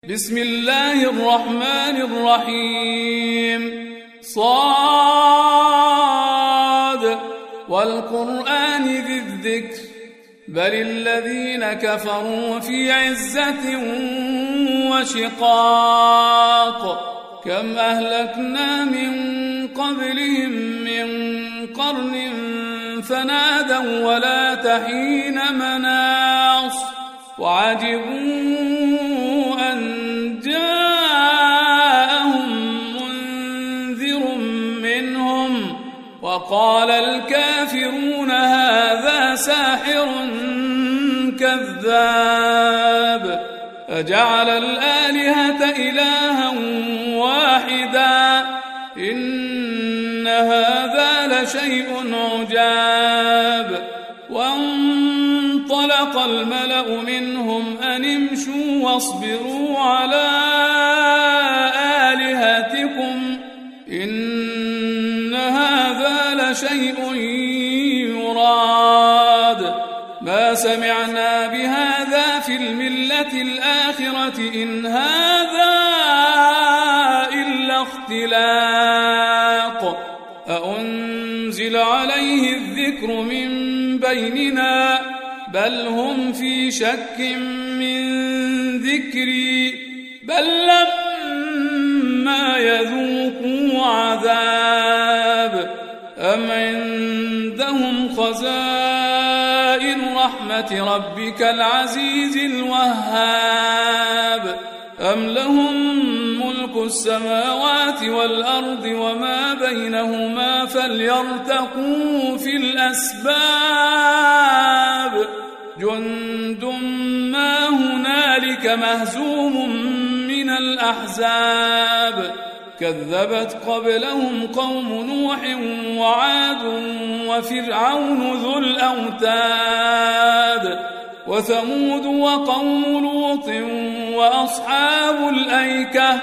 بسم الله الرحمن الرحيم صاد والقرآن ذي الذكر بل الذين كفروا في عزة وشقاق كم أهلكنا من قبلهم من قرن فنادوا ولا تحين مناص وعجبوا أن جاءهم منذر منهم وقال الكافرون هذا ساحر كذاب أجعل الآلهة إلها واحدا إن هذا لشيء عجاب وانطلق الملأ منهم أن امشوا واصبروا على آلهتكم إن هذا لشيء يراد ما سمعنا بهذا في الملة الآخرة إن هذا إلا اختلاق أأنزل عليه الذكر من بيننا بل هم في شك من ذكري بل لما يذوقوا عذاب أم عندهم خزائن رحمة ربك العزيز الوهاب أم لهم ملك السماوات والأرض وما بينهما فليرتقوا في الأسباب جند ما هنالك مهزوم من الأحزاب كذبت قبلهم قوم نوح وعاد وفرعون ذو الأوتاد وثمود وقوم لوط وأصحاب الأيكة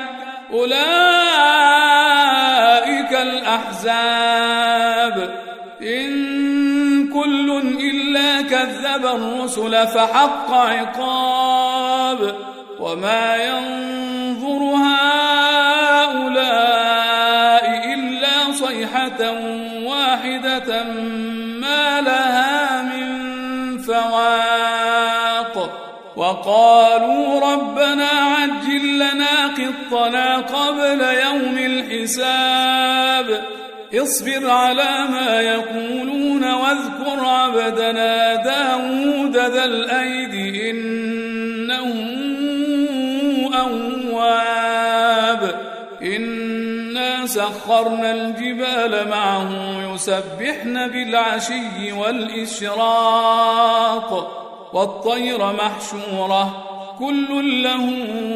أولئك الأحزاب إن كل إلا كذب الرسل فحق عقاب وما ينظر هؤلاء إلا صيحة واحدة ما لها من فواق وقالوا ربنا عجل لنا قطنا قبل يوم الحساب اصبر على ما يقولون واذكر عبدنا داود ذا الأيد إنه أواب إنا سخرنا الجبال معه يسبحن بالعشي والإشراق والطير محشورة كل له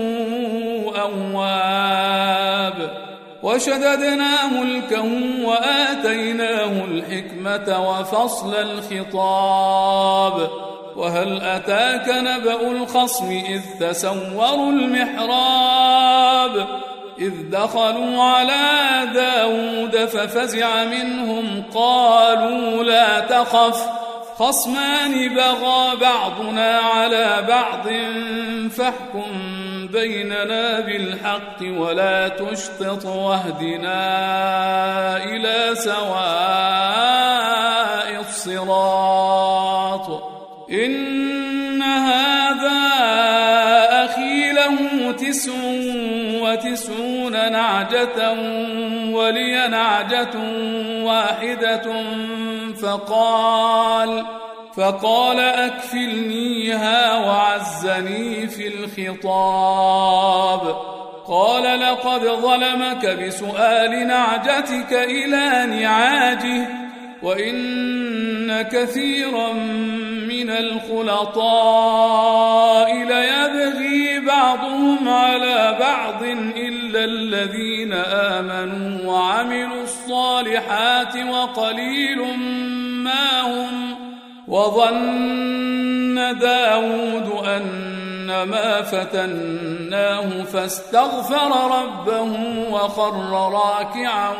أواب وشددنا ملكه وآتيناه الحكمة وفصل الخطاب وهل أتاك نبأ الخصم إذ تسوروا المحراب إذ دخلوا على داود ففزع منهم قالوا لا تخف خصمان بغى بعضنا على بعض فاحكم بيننا بالحق ولا تشطط واهدنا إلى سواء الصراط إن هذا أخي له 99 نعجة ولي نعجة واحدة فقال أكفلنيها وعزني في الخطاب قال لقد ظلمك بسؤال نعجتك إلى نعاجه وإن كثيرا من الخلطاء ليبغي بعضهم على بعض إلا الذين آمنوا وعملوا الصالحات وقليل ما هم وظن داود أنما فتناه فاستغفر ربه وخر راكعا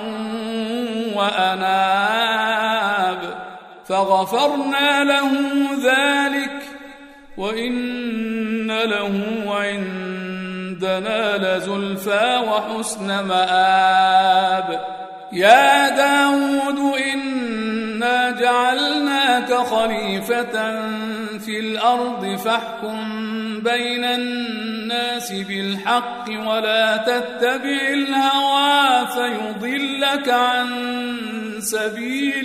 وأناب فغفرنا له ذلك وإن له عندنا عندنا لزلفى وحسن مآب يا داود إنا جعلناك خليفة في الأرض فاحكم بين الناس بالحق ولا تتبع الهوى فيضلك عن سبيل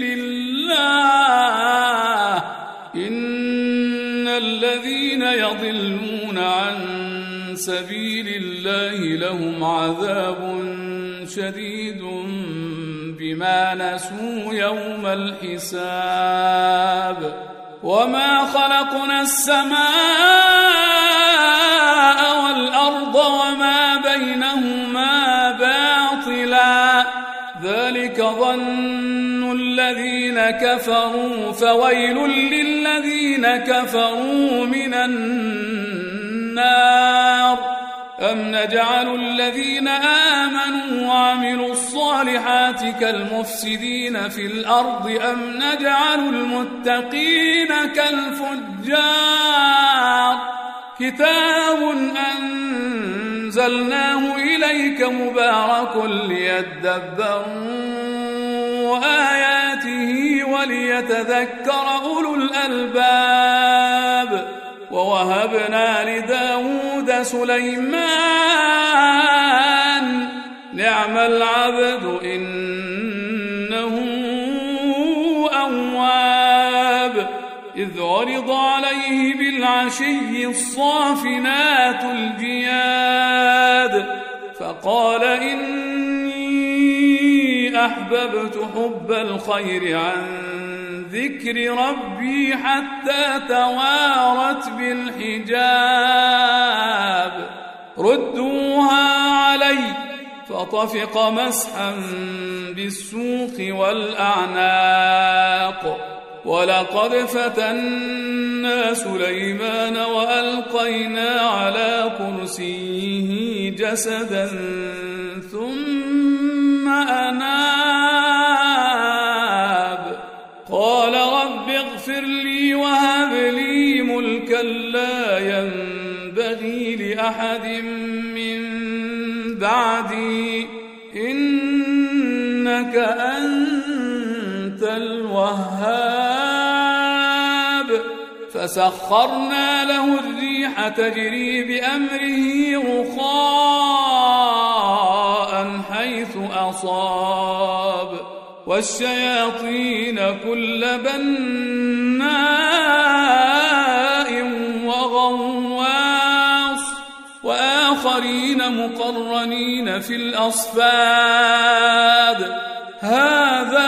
الله إن الذين يضلون عن سبيل الله لهم عذاب شديد بما نسوا يوم الحساب وما خلقنا السماء والأرض وما بينهما باطلا ذلك ظن الذين كفروا فويل للذين كفروا من النار أم نجعل الذين آمنوا وعملوا الصالحات كالمفسدين في الأرض أم نجعل المتقين كالفجار كتاب أنزلناه إليك مبارك ليدبروا آياته وليتذكر أولو الألباب ووهبنا لداود سليمان نعم العبد إنه أواب إذ عرض عليه بالعشي الصافنات الجياد فقال إني أحببت حب الخير عن ذكر ربي حتى توارت بالحجاب ردوها علي فطفق مسحا بالسوق والأعناق ولقد فتنا سليمان وألقينا على كرسيه جسدا ثم أناب قال رب اغفر لي وهب لي ملكا لا ينبغي لأحد من بعدي إنك أنت الوهاب فسخرنا له الريح تجري بأمره رخاء حيث أصاب والشياطين كل بناء وغواص وآخرين مقرنين في الأصفاد هذا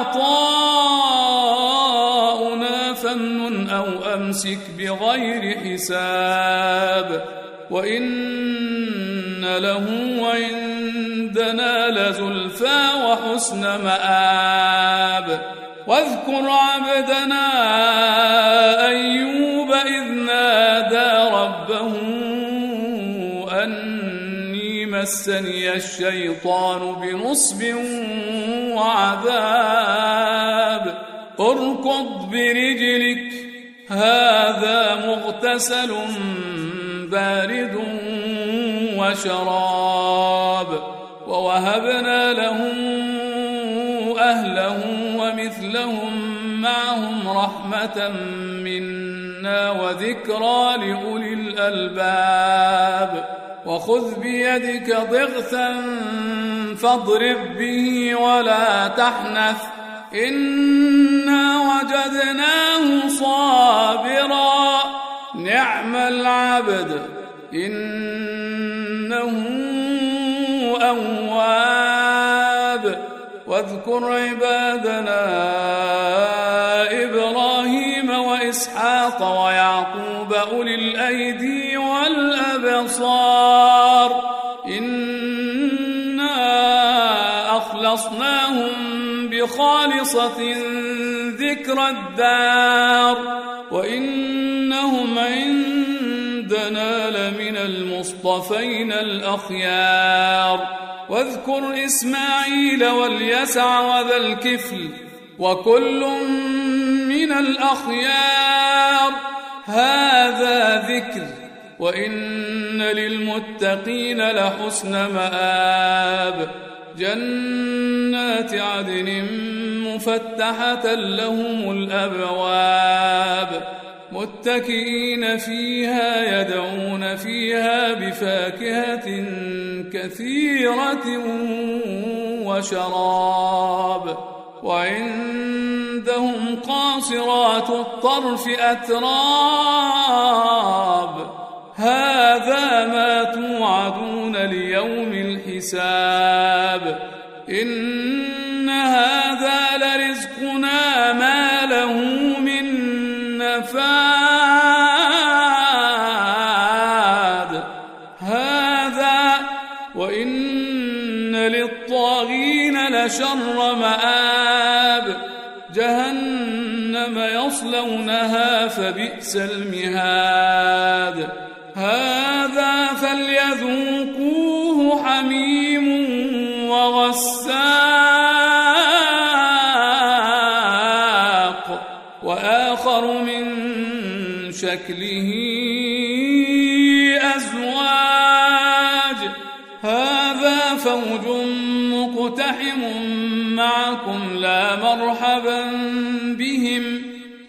عطاؤنا فامنن أو أمسك بغير حساب وإن له عندنا لزلفى وحسن مآب واذكر عبدنا أيوب إذ نادى ربه أني مسني الشيطان بنصب وعذاب اركض برجلك هذا مغتسل بارد وشراب ووهبنا لهم أهله ومثلهم معهم رحمة منا وذكرى لأولي الألباب وخذ بيدك ضغثا فاضرب به ولا تحنث إنا وجدناه صابرا نعم العبد إنه أواب واذكر عبادنا إبراهيم وإسحاق ويعقوب أولي الأيدي والأبصار إنا أخلصناهم بخالصة ذكر الدار وإنهم عندنا لمن المصطفين الأخيار واذكر إسماعيل واليسع وذا الكفل وكل من الأخيار هذا ذكر وإن للمتقين لحسن مآب جنات عدن مفتحة لهم الأبواب متكئين فيها يدعون فيها بفاكهة كثيرة وشراب وعندهم قاصرات الطرف أتراب هذا ما توعدون ليوم الحساب إن هذا لرزقنا ما له من نفاد هذا وإن للطاغين لشر مآب جهنم يصلونها فبئس المهاد هذا فليذوقوه حميم وغساق وآخر من شكله أزواج هذا فوج مقتحم معكم لا مرحبا بهم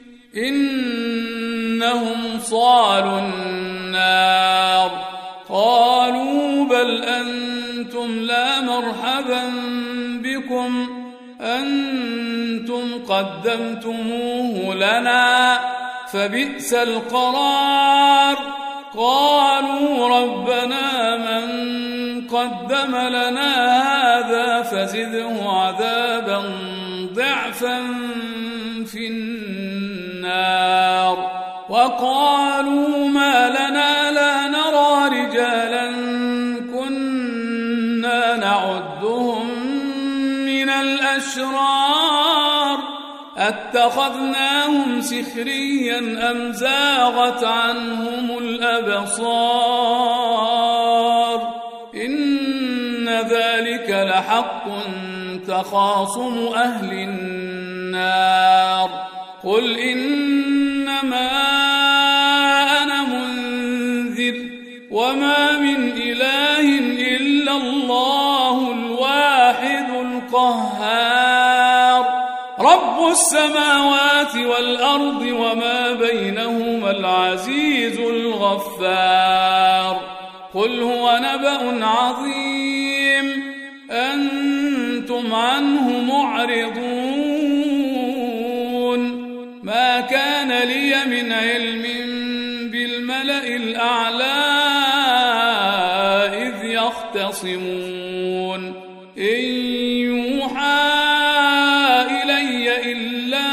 إنهم صالوا النار قالوا بل أنتم لا مرحبا بكم أنتم قدمتموه لنا فبئس القرار قالوا ربنا من قدم لنا هذا فزده عذابا ضعفا في النار وقالوا ما لنا لا نرى رجالا كنا نعدهم من الأشرار أتخذناهم سخريا أم زاغت عنهم الأبصار إن ذلك لحق تخاصم أهل النار قل إنما أنا منذر وما من إله إلا الله الواحد القهار رب السماوات والأرض وما بينهما العزيز الغفار قل هو نبأ عظيم أنتم عنه معرضون ما كان لي من علم بالملأ الأعلى إذ يختصمون إن يوحى إلي إلا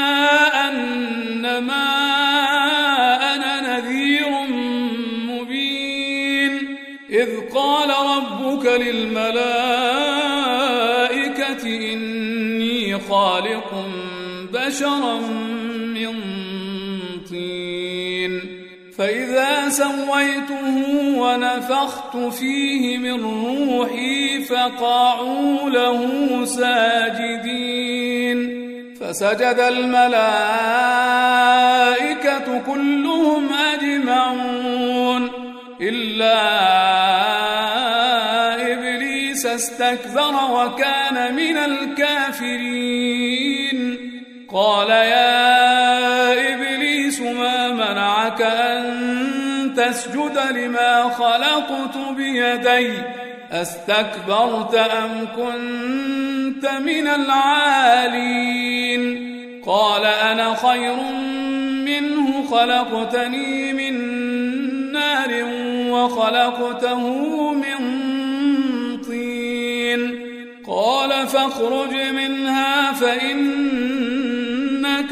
أنما أنا نذير مبين إذ قال ربك للملائكة إني خالق بشرا من طين فإذا سويته ونفخت فيه من روحي فقعوا له ساجدين فسجد الملائكة كلهم أجمعون إلا إبليس استكبر وكان من الكافرين قال يا إبليس ما منعك أن تسجد لما خلقت بيدي أستكبرت أم كنت من العالين قال أنا خير منه خلقتني من نار وخلقته من طين قال فاخرج منها فإنك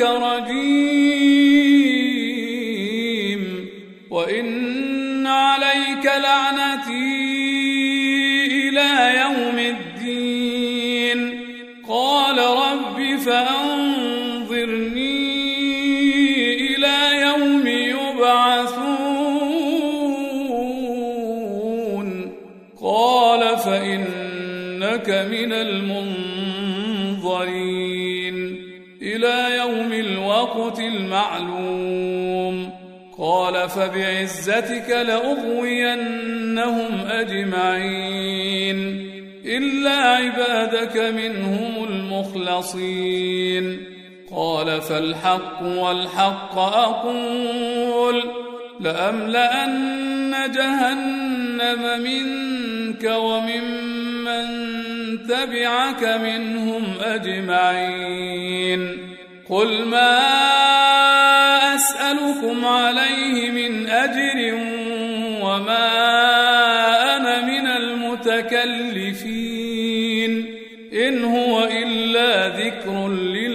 رجيم وإن عليك لعنتي إلى يوم الدين قال رب فأنظرني إلى يوم يبعثون قال فإنك من المنظرين إلى يوم الوقت المعلوم قال فبعزتك لأغوينهم أجمعين إلا عبادك منهم المخلصين قال فالحق والحق أقول لأملأن جهنم منك وممن تبعك منهم أجمعين قل ما أسألكم عليه من أجر وما أنا من المتكلفين إن هو إلا ذكر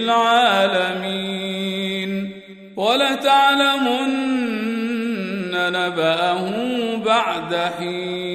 للعالمين ولتعلمن نبأه بعد حين